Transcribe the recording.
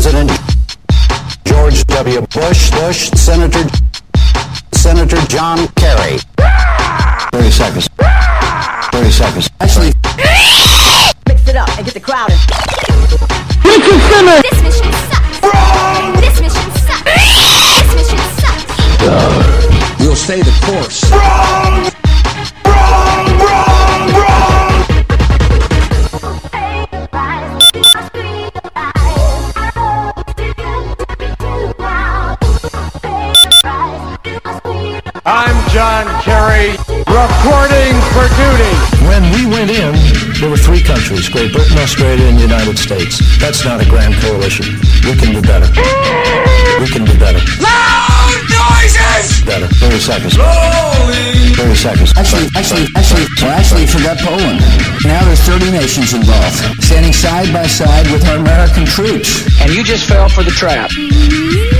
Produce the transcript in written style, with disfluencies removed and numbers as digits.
President George W. Bush, Senator John Kerry. 30 seconds. 30 seconds. Actually, mix it up and get the crowd in. Richard Simmons. This mission sucks. Wrong. This mission sucks. This mission sucks. we'll stay the course. Wrong. I'm John Kerry, reporting for duty. When we went in, there were three countries, Great Britain, Australia, and the United States. That's not a grand coalition. We can do better. We can do better. Loud noises! Better. 30 seconds. Slowly. 30 seconds. Actually, forgot Poland. Now there's 30 nations involved, standing side by side with our American troops. And you just fell for the trap.